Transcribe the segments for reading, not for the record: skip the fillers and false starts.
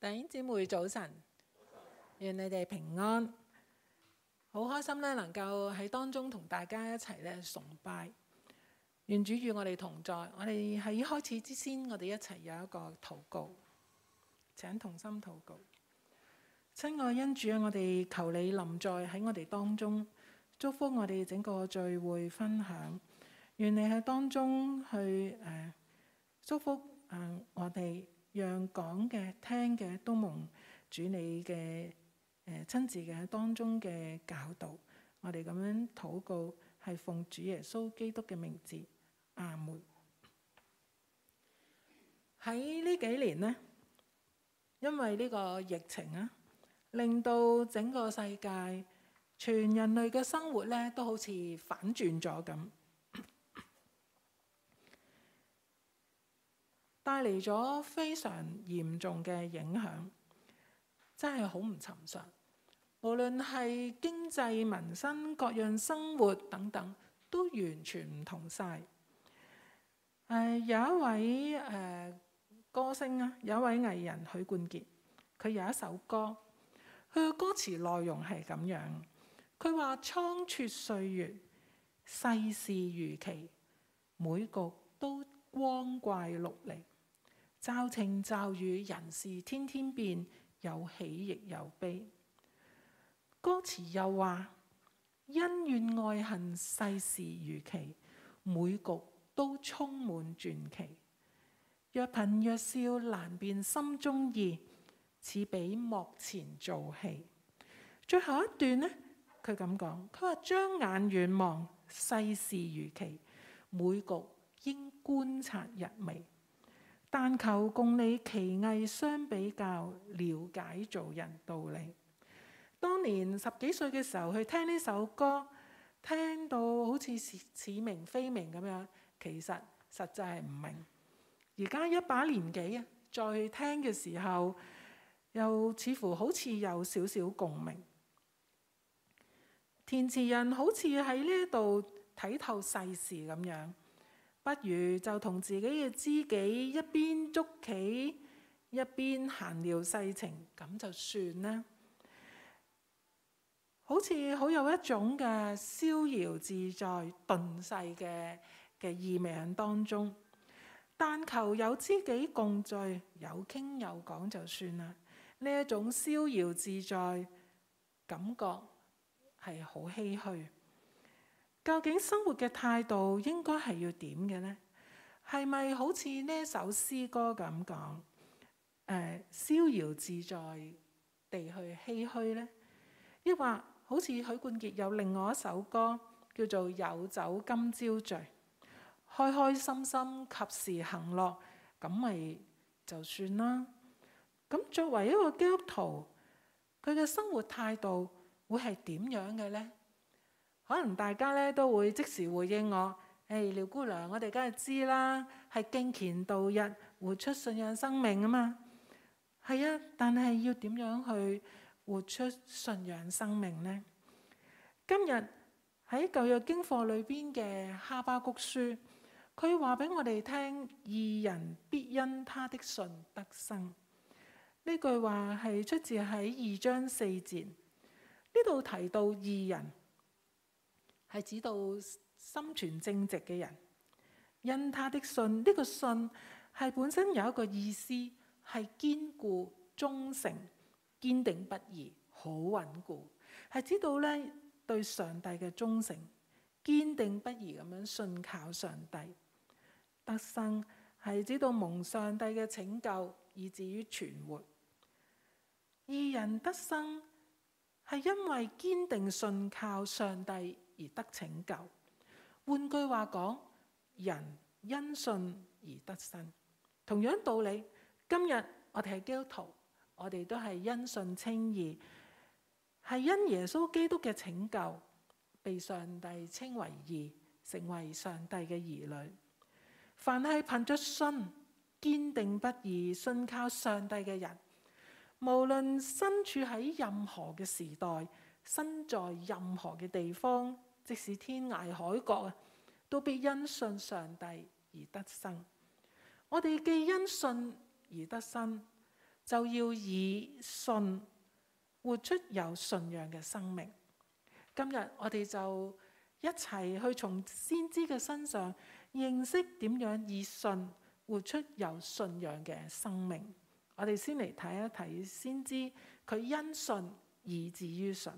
弟兄姊妹早晨，願你哋平安。好開心咧，能夠喺當中同大家一齊咧崇拜。願主與我哋同在。我哋喺開始之前，我哋一齊有一個禱告。請同心禱告。親愛恩主啊，我哋求你臨在喺我哋當中，祝福我哋整個聚會分享。願你喺當中去祝福我哋。讓講嘅、聽嘅都蒙主你嘅親自嘅當中嘅教導，我哋咁樣禱告係奉主耶穌基督嘅名字，阿門。喺呢幾年呢，因為呢個疫情啊，令到整個世界全人類嘅生活咧都好似反轉咗咁。帶嚟咗非常嚴重嘅影響，真係好唔尋常。無論係經濟、民生、各樣生活等等，都完全唔同晒。有一位歌星啊，有一位藝人許冠傑，佢有一首歌，佢嘅歌詞內容係咁樣，佢話：倉促歲月，世事如棋，每局都光怪陸離。驟晴驟雨，人事天天變，有喜亦有悲。歌詞又話：恩怨愛恨，世事如棋，每局都充滿傳奇。若貧若笑，難辨心中意，似比幕前做戲。最後一段呢，佢咁講，佢話：將眼遠望，世事如棋，每局應觀察入微。但求共你奇藝相比較，了解做人道理。當年10幾歲嘅時候去聽呢首歌，聽到好似似明非明咁樣，其實實際係唔明。而家一把年紀啊，再去聽嘅時候，又似乎好似有少少共鳴。填詞人好似喺呢度睇透世事咁樣。不如就同自己嘅知己一邊捉棋，一邊閒聊世情，咁就算啦。好似好有一種嘅逍遙自在、遁世嘅意味喺當中。但求有知己共聚，有傾有講就算啦。呢一種逍遙自在感覺係好唏噓。究竟生活嘅態度應該係要點嘅呢？係咪好似呢首詩歌咁講？逍遙自在地去唏噓呢？抑或好似許冠傑有另外一首歌叫做《有酒今朝醉》，開開心心及時行樂，咁咪就算啦。咁作為一個基督徒，佢嘅生活態度會係點樣嘅呢？可能大家咧都會即時回應我：廖姑娘，我哋梗係知啦，係敬虔度日，活出信仰生命啊嘛。係啊，但係要點樣去活出信仰生命呢？今日喺舊約經課裏邊嘅哈巴谷書，佢話俾我哋聽：義人必因他的信得生。呢句話係出自喺2章4節，呢度提到義人。係指到心存正直嘅人，因他的信，呢個信係本身有一個意思，係堅固、忠誠、堅定不移、好穩固，係指到咧對上帝嘅忠誠，堅定不移咁樣信靠上帝。得生係指到蒙上帝嘅拯救，以至於存活。義人得生係因為堅定信靠上帝而得拯救。換句話講，人因信而得生。同樣道理，今日我哋係基督徒，我哋都係因信稱義，係因耶穌基督嘅拯救，被上帝稱為義，成為上帝嘅兒女。凡係憑着信，堅定不移信靠上帝嘅人，無論身處喺任何嘅時代，身在任何嘅地方，即使天涯海角啊，都必因信上帝而得生。我哋既因信而得生， 就要以信活出有信仰嘅生命。今日我哋就一齊去從先知嘅身上認識點樣以信活出有信仰嘅生命。我哋先嚟睇一睇先知佢因信以至於信，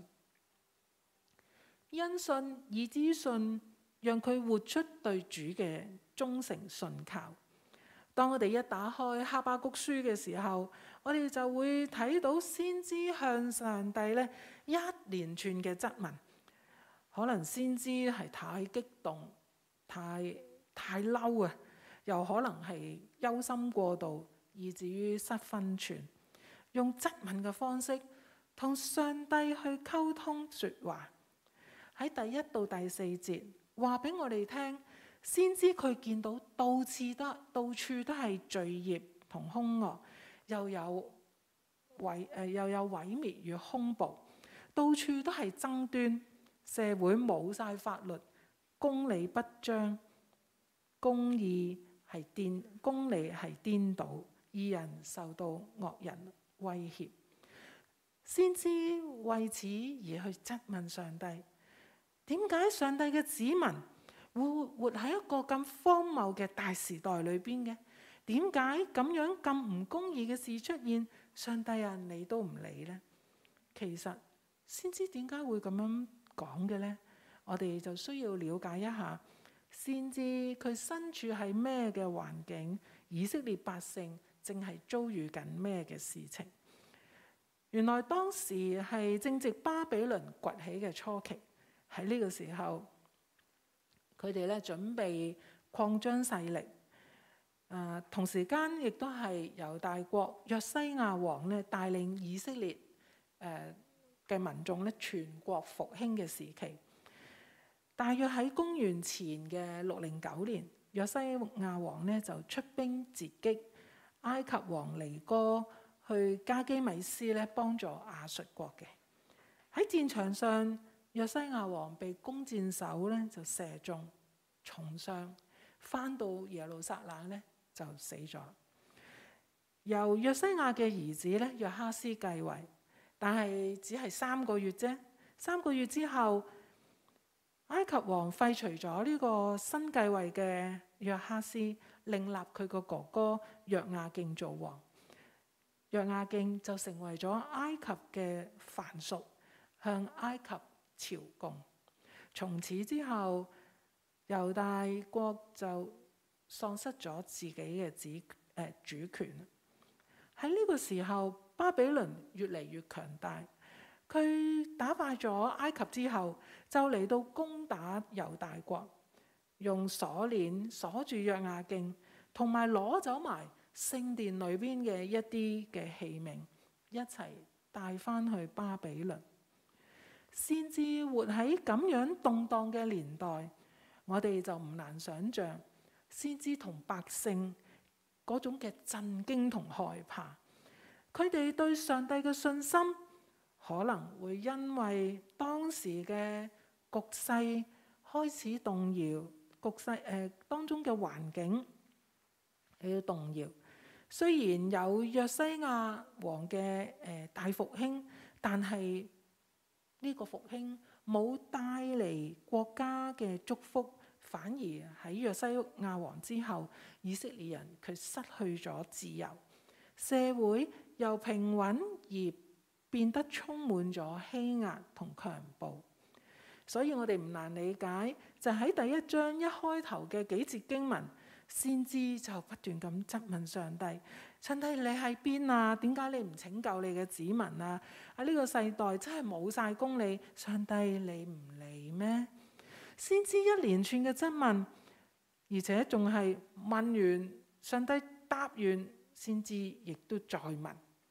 因信以至於信，讓佢活出對主嘅忠誠信靠。當我哋一打開哈巴谷書嘅時候，我哋就會睇到先知向上帝咧一連串嘅質問。可能先知係太激動、太嬲啊，又可能係憂心過度，以至於失分寸，用質問嘅方式同上帝去溝通說話。喺第1到第4節話俾我哋聽，先知佢見到到處都係罪孽同兇惡，又有毀滅與兇暴，到處都係爭端。社會冇晒法律，公理不彰，公理係顛倒，義人受到惡人威脅。先知為此而去質問上帝，點解上帝嘅子民會活喺一個咁荒謬嘅大時代裏邊嘅？點解咁樣咁唔公義嘅事出現，上帝啊，你都唔理呢？其實先知點解會咁樣講嘅呢？我哋就需要了解一下先知佢身處喺咩嘅環境，以色列百姓正係遭遇緊咩嘅事情。原來當時係正值巴比倫崛起嘅初期，喺呢個時候佢哋咧準備擴張勢力，同時間亦都係猶大國約西亞王咧帶領以色列嘅民眾咧全國復興嘅時期。大約喺公元前嘅609年，約西亞王咧就出兵截擊埃及王尼哥去加基米斯咧幫助亞述國嘅。喺戰場上，約西亞王被弓箭手咧就射中重傷，翻到耶路撒冷咧就死咗。由約西亞嘅兒子咧約哈斯繼位，但係只係3個月啫。3個月之後，埃及王廢除咗呢個新繼位嘅約哈斯，另立佢個哥哥約雅敬做王。約雅敬就成為咗埃及嘅藩屬，向埃及朝貢。從此之後，猶大國就喪失咗自己嘅主權。喺呢個時候，巴比倫越嚟越強大。佢打敗咗埃及之後，就嚟到攻打猶大國，用鎖鏈鎖住約雅敬，同埋攞走埋聖殿裏邊嘅一啲嘅器皿，一齊帶翻去巴比倫。先至活喺咁樣動盪嘅年代，我哋就唔難想像先知同百姓嗰種嘅震驚同害怕。佢哋對上帝嘅信心可能會因為當時嘅局勢開始動搖，當中嘅環境要動搖。雖然有約西亞王嘅大復興，但係呢個復興冇帶嚟國家嘅祝福，反而喺約西亞王之後，以色列人佢失去咗自由，社會由平穩而變得充滿咗欺壓同強暴。所以我哋唔難理解，就喺第1章一開頭嘅幾節經文，先知就不斷咁質問上帝：上帝，你喺邊啊？點解你唔拯救你嘅子民啊？喺呢個世代真係冇晒公理，上帝你唔理咩？先知一連串嘅質問，而且仲係問完上帝答完，先知亦都再問。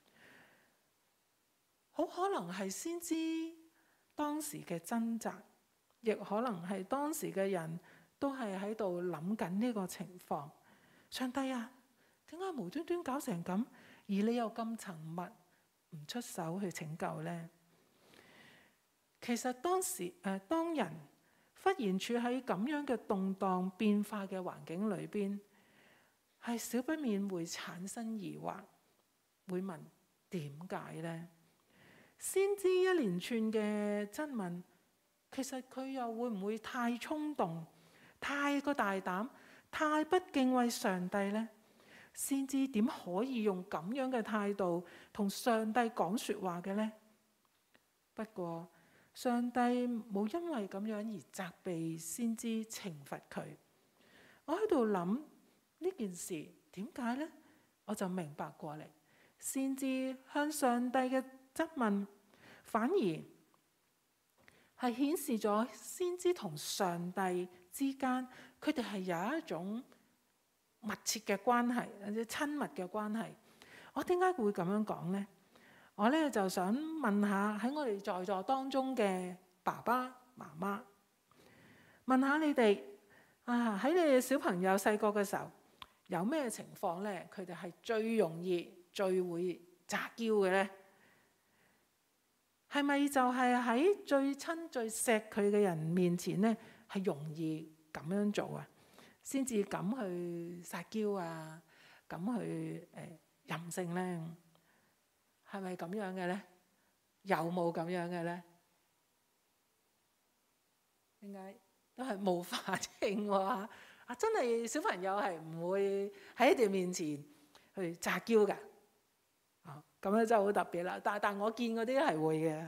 好可能係先知當時嘅掙扎，亦可能係當時嘅人都係喺度諗緊呢個情況。上帝啊，點解無端端搞成咁，而你又咁沉默，唔出手去拯救呢？其實當人忽然處喺咁樣嘅動盪變化嘅環境裏邊，係少不免會產生疑惑。 會問點解呢？先知一連串嘅質問，其實佢又會唔會太衝動、太過大膽、太不敬畏上帝呢？先知點可以用咁樣嘅態度同上帝講說話嘅呢？不過上帝冇因為咁樣而責備先知、懲罰佢。我喺度諗呢件事點解呢？我就明白過嚟，先知向上帝嘅質問，反而係顯示咗先知同上帝之間，佢哋係有一種密切嘅關係，或者親密嘅關係。我點解會咁樣講呢？我咧就想問下喺我哋在座當中嘅爸爸媽媽，問下你哋喺你哋小朋友細個嘅時候，有咩情況咧？佢哋係最容易、最會詐嬌嘅咧？係咪就係喺最親最錫佢嘅人面前咧，係容易咁樣做啊？先至敢去撒嬌啊，敢去任性咧？係咪咁樣嘅咧？有冇咁樣嘅咧？點解都係冇反應喎？真係小朋友係唔會喺你哋面前去詐嬌㗎。咁樣真係好特別啦。但我見嗰啲係會嘅。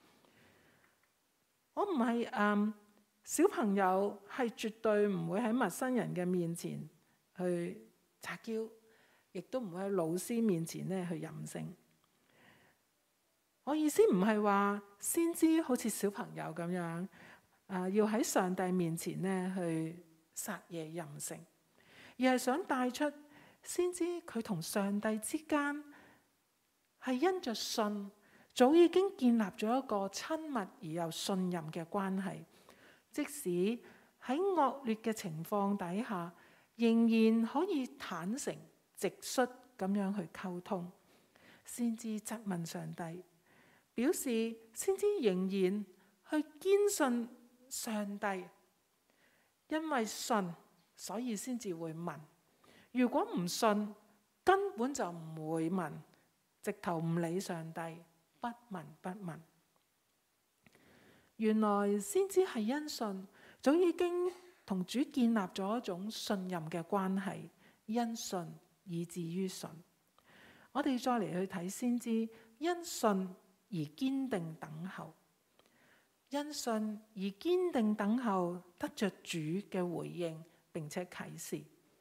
我唔係小朋友係絕對唔會喺陌生人嘅面前去詐嬌，亦都唔會喺老師面前咧去任性。我意思唔係話先知好似小朋友咁樣要喺上帝面前咧去撒野任性，而係想帶出先知佢同上帝之間係因着信，早已經建立咗一個親密而又信任嘅關係。即使喺惡劣嘅情況底下，仍然可以坦誠直率咁樣去溝通。先知質問上帝，表示先知仍然去堅信上帝，因為信所以先至會問。如果唔信，根本就唔會問，直頭唔理上帝，不聞不問。原來先知係因信，早已經同主建立咗一種信任嘅關係，因信以至於信。我哋再嚟去睇先知，因信而堅定等候，因信而堅定等候，得着主嘅回應並且啟示。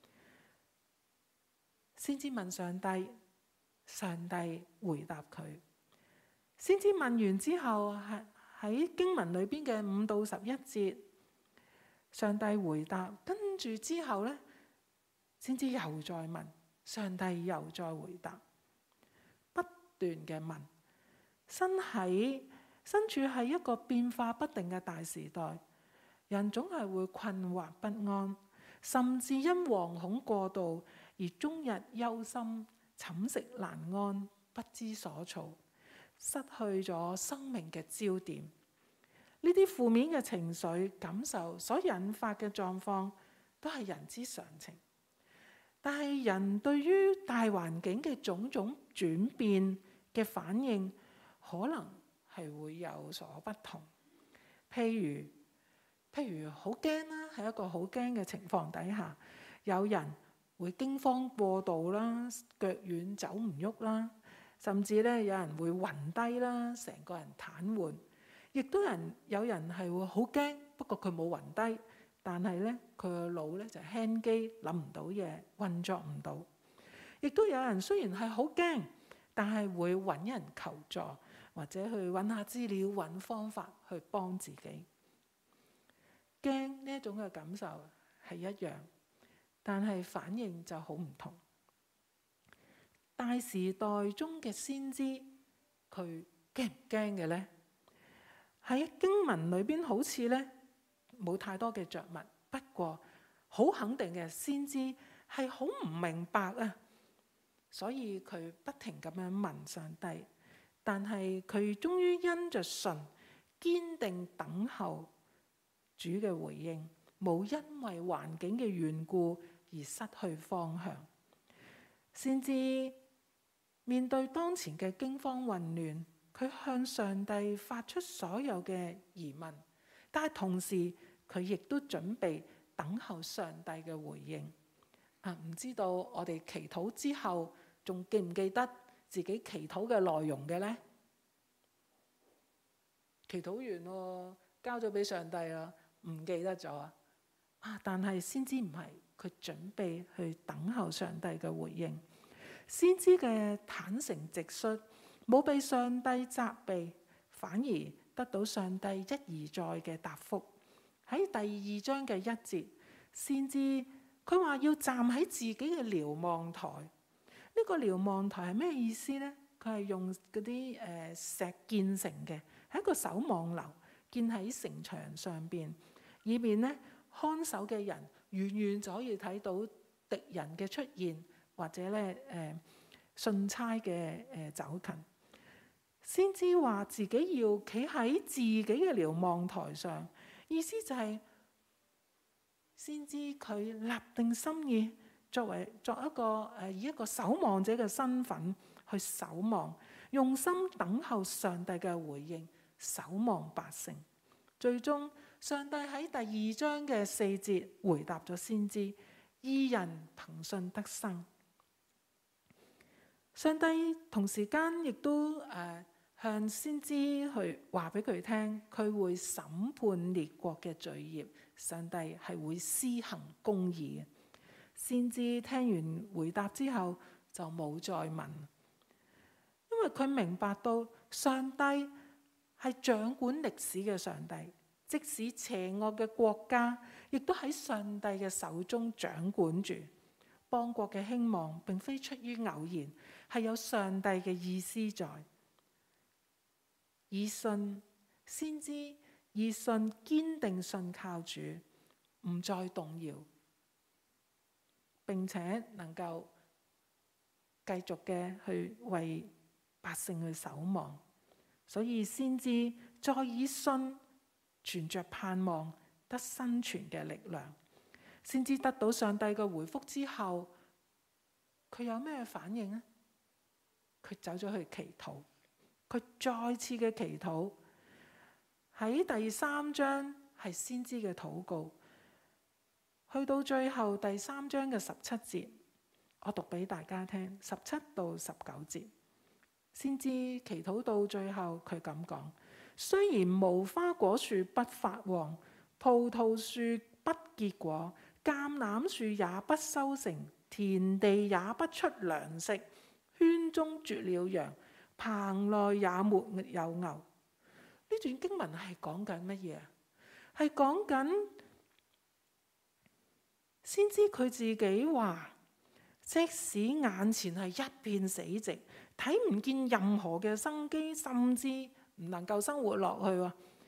先知問上帝，上帝回答佢。先知問完之後，喺經文裏邊嘅5到11節，上帝回答，跟住之後呢，先知又再問，上帝又再回答，不斷嘅問。身處喺一個變化不定嘅大時代，人總係會困惑不安，甚至因惶恐過度而終日憂心、寢食難安、不知所措，失去咗生命嘅焦點。呢啲負面嘅情緒感受所引發嘅狀況都係人之常情，但係人對於大環境嘅種種轉變嘅反應可能係會有所不同。譬如好驚啦，喺一個好驚嘅情況底下，有人會驚慌過度啦，腳軟走唔喐啦，甚至咧有人會暈低啦，成個人癱瘓。亦都有人係會好驚，不過佢冇暈低，但係咧佢個腦咧就輕機，諗唔到嘢，運作唔到。亦都有人雖然係好驚，但係會揾人求助，或者去揾下資料、揾方法去幫自己。驚呢一種嘅感受係一樣，但係反應就好唔同。大時代中嘅先知，佢驚唔驚嘅呢？喺經文裏邊好似咧冇太多嘅着墨，不過好肯定嘅，先知係好唔明白啊，所以佢不停咁樣問上帝，但係佢終於因着信堅定等候主嘅回應，冇因為環境嘅緣故而失去方向。先知面對當前嘅驚慌混亂，佢向上帝發出所有嘅疑問，但係同時佢亦都準備等候上帝嘅回應。唔知道我哋祈禱之後，仲記唔記得自己祈禱嘅內容嘅呢？祈禱完咯，交咗俾上帝啦，唔記得咗但係先知唔係，佢準備去等候上帝嘅回應。先知嘅坦誠直率，冇被上帝責備，反而得到上帝一而再嘅答覆。喺第2章嘅1節，先知佢話要站喺自己嘅瞭望台。呢個瞭望台係咩意思呢？佢係用嗰啲石建成嘅，係一個守望樓，建喺城牆上邊，以便咧看守嘅人遠遠就可以睇到敵人嘅出現，或者咧信差嘅走近。先知話自己要企喺自己嘅瞭望台上，意思就係先知佢立定心意，作一個以一個守望者嘅身份去守望，用心等候上帝嘅回應，守望百姓。最終上帝喺第2章嘅4節回答咗先知：義人憑信得生。上帝同時間亦都向先知去話俾佢聽，佢會審判列國嘅罪孽，上帝係會施行公義嘅。先知聽完回答之後就冇再問，因為佢明白到上帝係掌管歷史嘅上帝，即使邪惡嘅國家亦都喺上帝嘅手中掌管住。邦國嘅興亡並非出於偶然，係有上帝嘅意思在。先知以信堅定信靠主，唔再動搖，並且能夠繼續嘅去為百姓去守望。所以先知再以信存着盼望，得生存嘅力量。先知得到上帝嘅回覆之後，佢有咩反應呢？佢走咗去祈禱，佢再次嘅祈禱。喺第3章係先知嘅禱告，去到最後第3章嘅17節，我讀俾大家聽，17到19節。先知祈禱到最後，佢咁講：雖然無花果樹不發旺，葡萄樹不結果，橄欖樹也不收成，田地也不出糧食，圈中絕了羊，棚內也沒有牛。呢段經文係講緊乜嘢？係講緊先知佢自己話，即使眼前係一片死寂，睇唔見任何嘅生機，甚至唔能夠生活落去，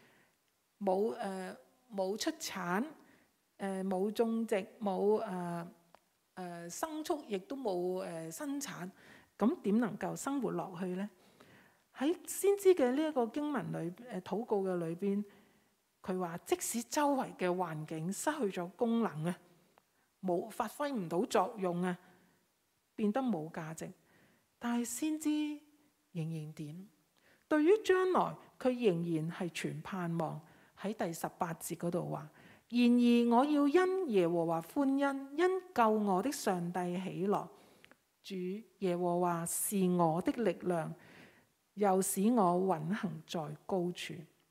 冇出產，冇種植，冇牲畜，亦都冇生產，咁點能夠生活落去呢？喺先知嘅呢一個經文裏禱告嘅裏邊，佢話即使周圍嘅環境失去咗功能啊，冇發揮唔到作用啊，變得冇價值，但係先知仍然點？對於將來佢仍然係存盼望。喺第18節嗰度話：然而我要因耶和華歡欣，因救我的上帝喜樂。主耶和華是我的力量，又使我運行在高處。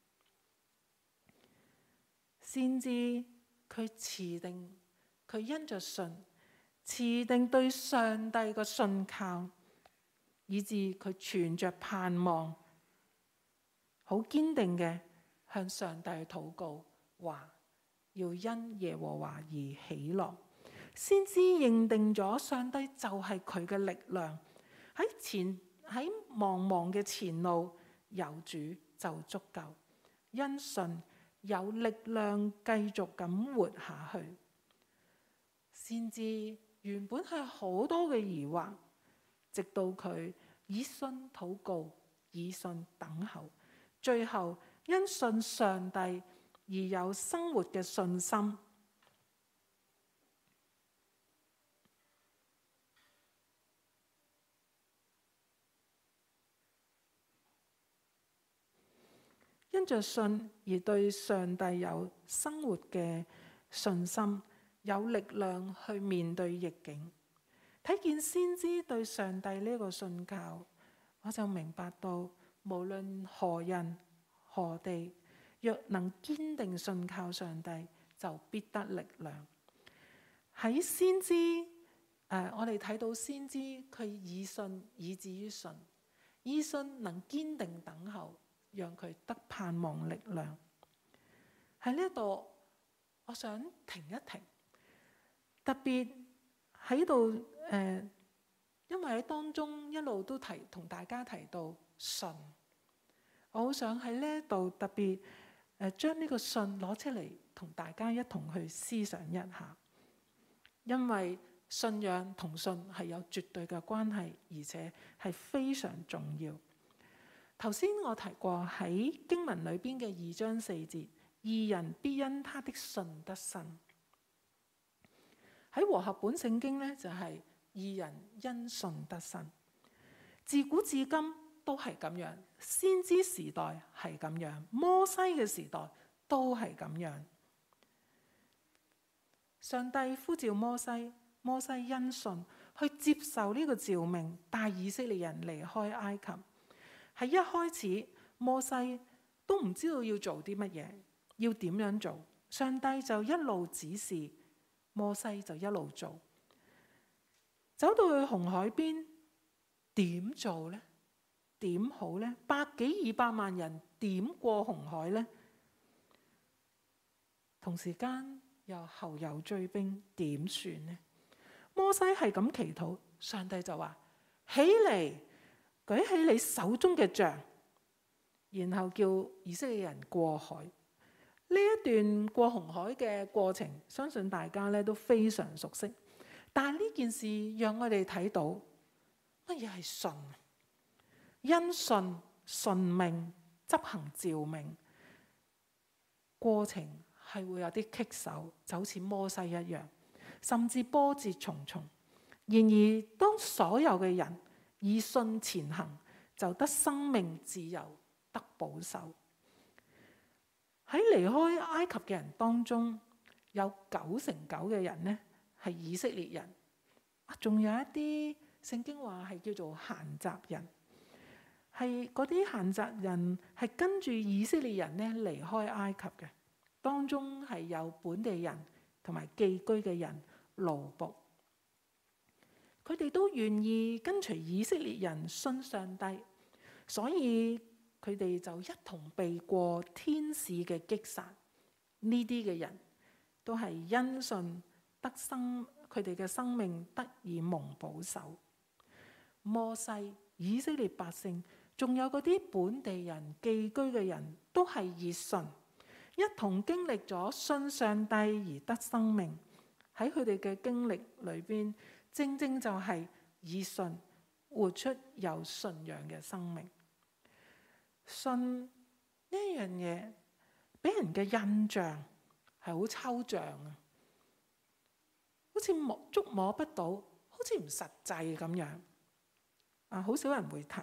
先知佢持定，佢因着信持定對上帝嘅信靠，以致佢存着盼望，好堅定嘅向上帝禱告，話要因耶和華而喜樂。先知認定咗上帝就係佢嘅力量，喺茫茫嘅前路有主就足夠，因信有力量繼續咁活下去。先知原本係好多嘅疑惑，直到佢以信禱告，以信等候，最後因信上帝而有生活嘅信心。 因着信而對上帝有生活嘅信心，有力量去面對逆境。睇見先知對上帝呢個信靠，我就明白到無論何人何地，若能堅定信靠上帝，就必得力量。喺先知我哋睇到先知佢以信以至於信，以信能堅定等候，讓佢得盼望力量。喺呢度，我想停一停，特別喺度因為喺當中一路都同大家提到信，我好想喺呢度特別將呢個信攞出嚟同大家一同去思想一下，因為信仰同信係有絕對嘅關係，而且係非常重要。頭先我提過喺經文裏邊嘅2章4節，義人必因他的信得生。喺和合本聖經呢，就係義人因信得生。自古至今都係咁樣，先知時代係咁樣，摩西嘅時代都係咁樣。上帝呼召摩西，摩西因信去接受呢個召命，帶以色列人離開埃及。喺一開始，摩西都唔知道要做啲乜嘢，要點樣做，上帝就一路指示，摩西就一路做。走到去紅海邊，點做呢？點好呢？100幾200萬人點過紅海呢？同時間又後有追兵，點算呢？摩西係咁祈禱，上帝就話：起嚟，舉起你手中嘅杖，然後叫以色列人過海。呢一段過紅海嘅過程，相信大家咧都非常熟悉。但係呢件事讓我哋睇到乜嘢係信？因信順命執行召命，過程係會有啲棘手，就好似摩西一樣，甚至波折重重。然而當所有嘅人以信前行，就得生命自由，得保守。喺離開埃及嘅人當中，有9成9嘅人呢係以色列人，仲有一啲聖經話係叫做閒雜人，係嗰啲閒雜人係跟住以色列人呢離開埃及嘅，當中係有本地人同埋寄居嘅人奴僕，佢哋都願意跟隨以色列人信上帝，所以佢哋就一同避過天使嘅擊殺。呢啲嘅人都係因信得生，佢哋嘅生命得以蒙保守。摩西、以色列百姓，仲有嗰啲本地人寄居嘅人，都係以信一同經歷咗信上帝而得生命。喺佢哋嘅經歷裏邊，正正就係以信活出有信仰嘅生命。信呢樣嘢俾人嘅印象係好抽象啊，好似觸摸不到，好似唔實際咁樣啊，好少人會提。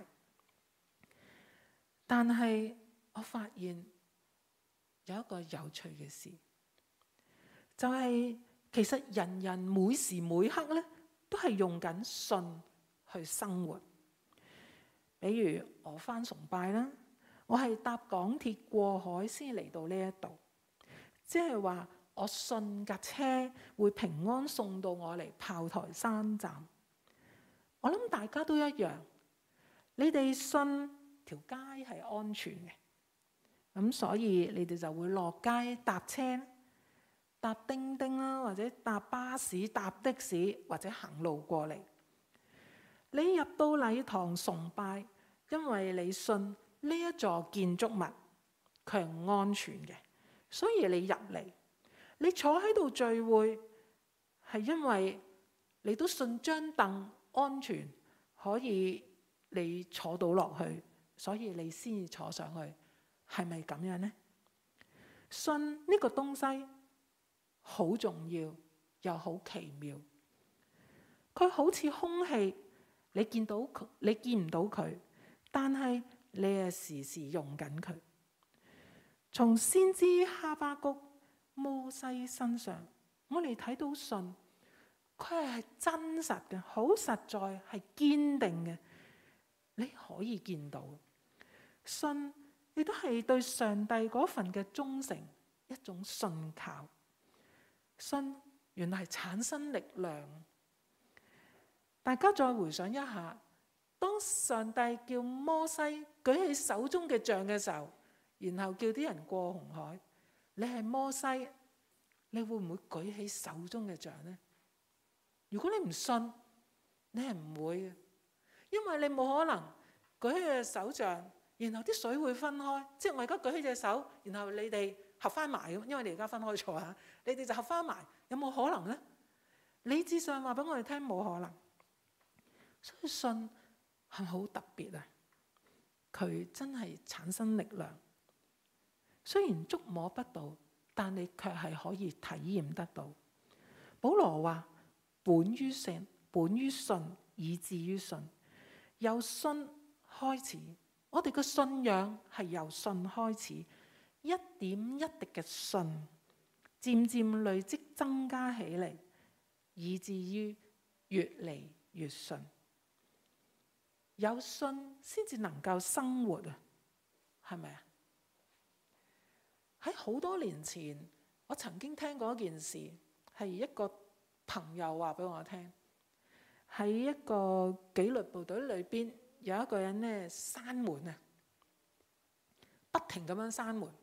但係我發現有一個有趣嘅事，就係其實人人每時每刻咧都係用緊信去生活。比如我返崇拜啦，我係搭港鐵過海先嚟到呢一度，即係話我信架車會平安送到我嚟炮台山站。我諗大家都一樣，你哋信條街係安全嘅，咁所以你哋就會落街搭車、搭叮叮啦，或者搭巴士、搭的士，或者行路過嚟。你入到禮堂崇拜，因為你信呢一座建築物佢係安全嘅，所以你入嚟。你坐喺度聚會，係因為你都信張凳安全，可以你坐到落去，所以你先至坐上去。係咪咁樣呢？信呢個東西好重要，又好奇妙。佢好似空氣，你見到佢，你見唔到佢，但係你係時時用緊佢。 從先知哈巴谷、摩西身上，我哋睇到信，佢係真實嘅，好實在，係堅定嘅。你可以見到，信亦都係對上帝嗰份嘅忠誠，一種信靠。信原來係產生力量。大家再回想一下，當上帝叫摩西舉起手中嘅杖嘅時候，然後叫啲人過紅海，你係摩西，你會唔會舉起手中嘅杖呢？如果你唔信，你係唔會嘅，因為你冇可能舉起隻手杖，然後啲水會分開。即係我而家舉起隻手，然後你哋合翻埋，因為你而家分開咗嚇，你哋就合翻埋，有冇可能呢？理智上話俾我哋聽冇可能。所以信係好特別啊！佢真係產生力量，雖然觸摸不到，但你卻係可以體驗得到。保羅話：本於信，以至於信。由信開始，我哋嘅信仰係由信開始，一點一滴嘅信，漸漸累積增加起嚟，以至於越嚟越信。有信先至能夠生活啊，係咪啊？喺好多年前，我曾經聽過一件事，係一個朋友話俾我聽。喺一個紀律部隊裏邊，有一個人咧閂門啊，不停咁樣閂門。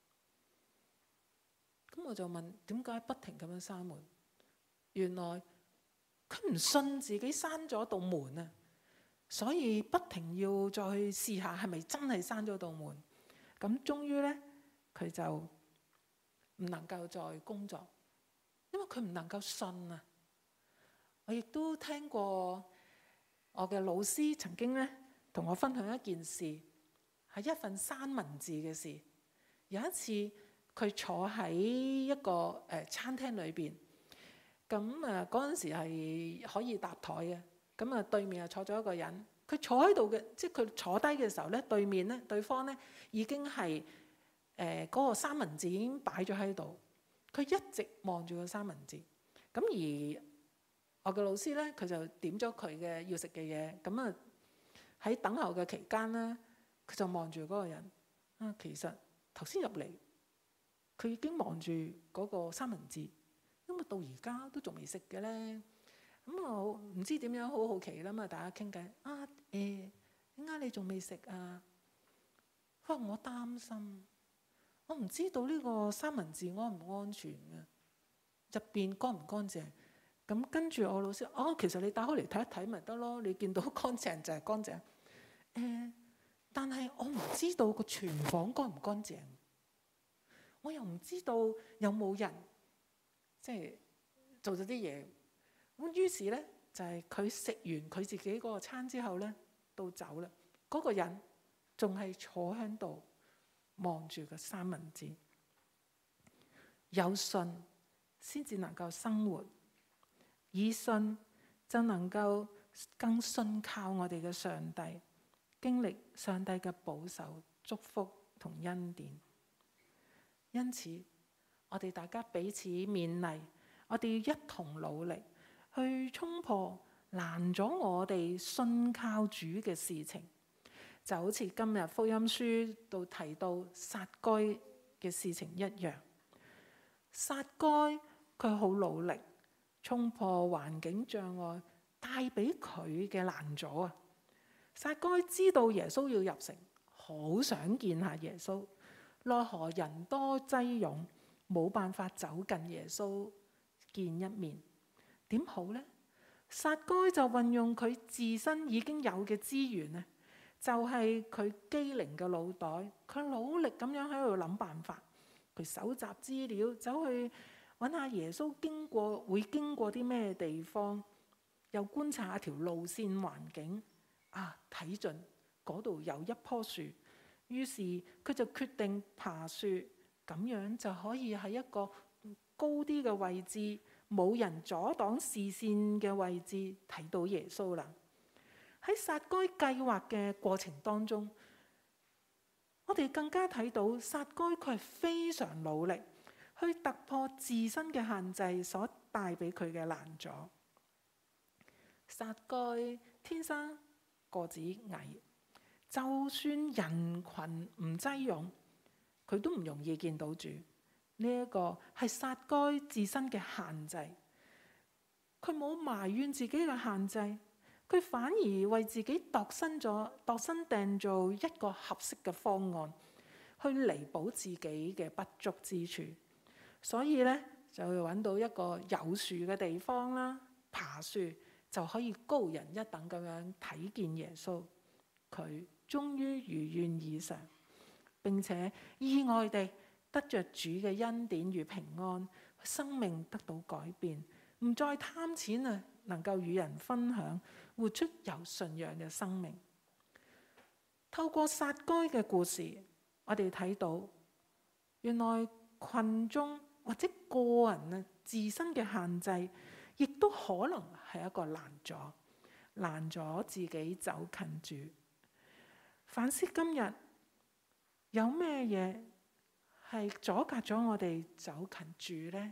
咁我就問：點解不停咁樣閂門？原來佢唔信自己閂咗道門啊！所以不停要再去試下係咪真係閂咗道門。咁終於咧，佢就唔能夠再工作，因為佢唔能夠信啊。我亦都聽過我嘅老師曾經咧同我分享一件事，係一份刪文字嘅事。有一次佢坐喺一個餐廳裏邊，咁嗰陣時係可以搭台嘅。咁啊，對面坐咗一個人，佢坐喺度嘅，即係佢坐低嘅時候咧，對方咧已經係嗰個三文治已經擺咗喺度，佢一直望住個三文治。咁而我嘅老師咧，佢就點咗佢嘅要食嘅嘢。咁啊喺等候嘅期間咧，佢就望住嗰個人啊。其實頭先入嚟，佢已經望住嗰個三文治，因為到而家都仲未食嘅咧。咁我唔知點樣，好好奇啦嘛，大家傾偈啊，點解你仲未食啊？佢話我擔心，我唔知道呢個三文治安唔安全嘅，入邊乾唔乾淨。咁跟住我老師，其實你打開嚟睇一睇咪得咯，你見到乾淨就係乾淨。但係我唔知道個廚房乾唔乾淨，我又唔知道有冇人即係做咗啲嘢。咁於是咧就係佢食完佢自己嗰個餐之後咧，到走啦。嗰個人仲係坐喺度望住個三文治。有信先至能夠生活，以信就能夠更信靠我哋嘅上帝，經歷上帝嘅保守、祝福同恩典。因此，我哋大家彼此勉勵，我哋要一同努力，去衝破攔咗我哋信靠主嘅事情，就好似今日福音書度提到撒該嘅事情一樣。撒該佢好努力衝破環境障礙帶俾佢嘅攔阻啊！撒該知道耶穌要入城，好想見下耶穌，奈何人多擠擁，冇辦法走近耶穌見一面。點好呢？撒該就運用佢自身已經有嘅資源咧，就係佢機靈嘅腦袋，佢努力咁樣喺度諗辦法，佢搜集資料，走去揾下耶穌會經過啲咩地方，又觀察下條路線環境啊，睇盡嗰度有一棵樹，於是佢就決定爬樹，咁樣就可以喺一個高啲嘅位置，冇人阻擋視線嘅位置睇到耶穌啦。喺撒該計劃嘅過程當中， 我哋更加睇到撒該佢係非常努力去突破自身嘅限制所帶俾佢嘅難阻。撒該天生個子矮，就算人群唔擠擁，佢都唔容易見到主。呢一個係撒該自身嘅限制，佢冇埋怨自己嘅限制，佢反而為自己度身訂造一個合適嘅方案，去彌補自己嘅不足之處。所以咧就揾到一個有樹嘅地方啦，爬樹就可以高人一等咁樣睇見耶穌。佢終於如願以償，並且意外地得着主嘅恩典與平安，生命得到改變，唔再貪錢啊，能夠與人分享，活出有信仰嘅生命。透過撒該嘅故事，我哋睇到原來群眾或者個人啊自身嘅限制，亦都可能係一個攔阻自己走近主。反思今日有咩嘢係阻隔咗我哋走近主呢？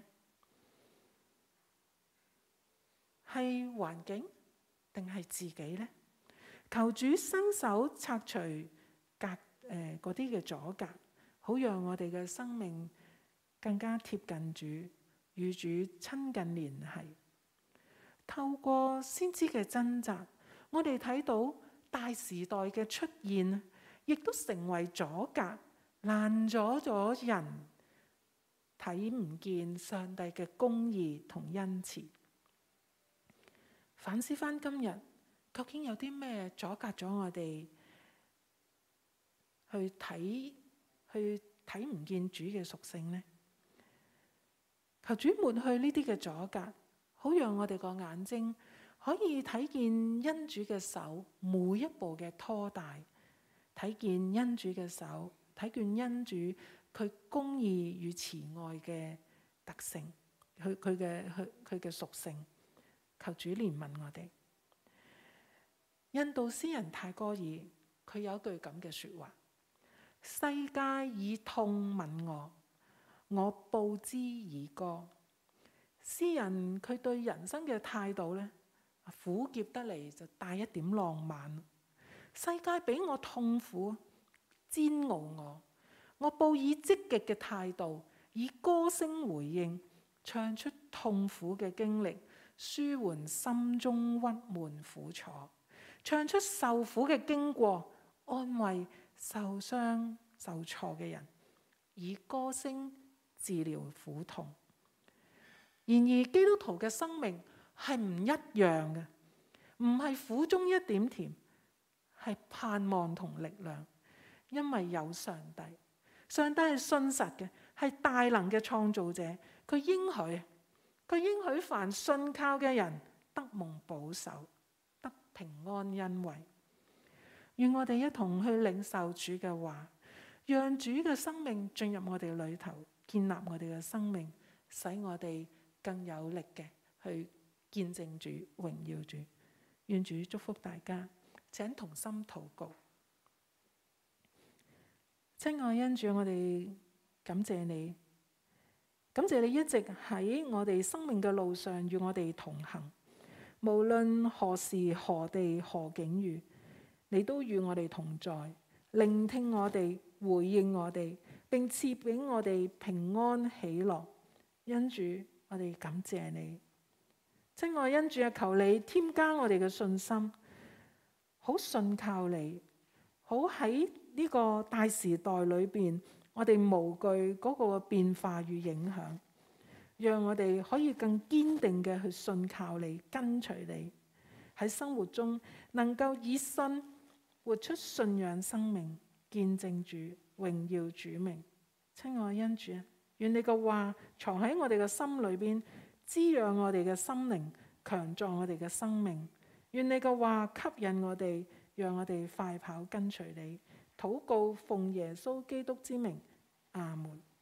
係環境定係自己呢？求主伸手拆除嗰啲嘅阻隔，好讓我哋嘅生命更加貼近主，與主親近聯繫。透過先知嘅掙扎，我哋睇到大時代嘅出現，亦都成為阻隔，攔阻咗人睇唔見上帝嘅公義同恩慈。反思翻今日，究竟有啲咩阻隔咗我哋去睇唔見主嘅屬性呢？求主抹去呢啲嘅阻隔，好讓我哋個眼睛可以睇見恩主嘅手每一步嘅拖帶，睇見恩主嘅手，睇見恩主佢公義與慈愛嘅特性，佢嘅屬性。求主憐憫我哋。印度詩人泰戈爾佢有一句咁嘅說話：世界以痛吻我，我報之以歌。詩人佢對人生嘅態度咧，苦澀得嚟就帶一點浪漫。世界俾我痛苦煎熬我報以積極嘅態度，以歌聲回應，唱出痛苦嘅經歷，舒緩心中鬱悶苦楚，唱出受苦嘅經過，安慰受傷受挫嘅人，以歌聲治療苦痛。然而基督徒嘅生命係唔一樣嘅，唔係苦中一點甜，係盼望同力量，因為有上帝。上帝係信實嘅，係大能嘅創造者，佢應許凡信靠嘅人得蒙保守，得平安恩惠。願我哋一同去領受主嘅話，讓主嘅生命進入我哋裏頭，建立我哋嘅生命，使我哋更有力嘅去見證主、榮耀主。願主祝福大家，請同心禱告。親愛恩主，我哋感謝你。感謝你一直喺我哋生命嘅路上與我哋同行，無論何時何地何境遇，你都與我哋同在，聆聽我哋，回應我哋，並賜俾我哋平安喜樂。恩主，我哋感謝你。親愛恩主啊，求你添加我哋嘅信心，好信靠你，好喺呢個大時代裏邊，我哋無懼嗰個變化與影響，讓我哋可以更堅定嘅去信靠你、跟隨你，喺生活中能夠以身活出信仰生命，見證主、榮耀主名。親愛恩主，願你嘅話藏喺我哋嘅心裏邊，滋養我哋嘅心靈，強壯我哋嘅生命。願你嘅話吸引我哋，讓我哋快跑跟隨你。禱告奉耶穌基督之名，阿門。